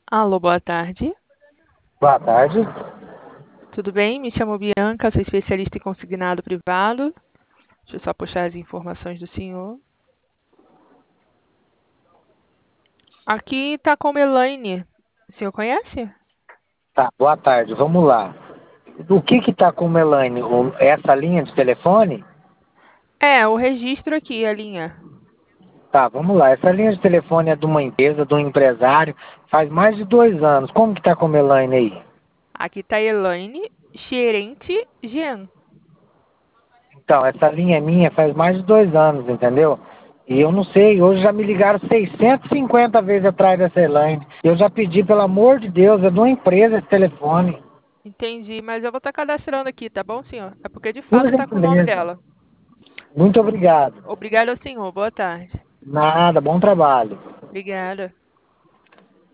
Alô, boa tarde. Boa tarde. Tudo bem? Me chamo Bianca, sou especialista em consignado privado. Deixa eu só puxar as informações do senhor. Aqui está com Elaine. O senhor conhece? Tá, boa tarde. Vamos lá. O que tá com o Melanie? Essa linha de telefone? É, o registro aqui, a linha. Tá, vamos lá. Essa linha de telefone é de uma empresa, de um empresário, faz mais de 2 anos. Como que tá com o Melanie aí? Aqui está Elaine, gerente Jean. Então, essa linha é minha faz mais de 2 anos, entendeu? E eu não sei, hoje já me ligaram 650 vezes atrás dessa Elaine. Eu já pedi, pelo amor de Deus, é de uma empresa esse telefone. Entendi, mas eu vou estar cadastrando aqui, tá bom, senhor? É porque de Por fato está com o nome gentileza. dela. Muito obrigado. Obrigada ao senhor. Boa tarde. Nada, bom trabalho. Obrigada.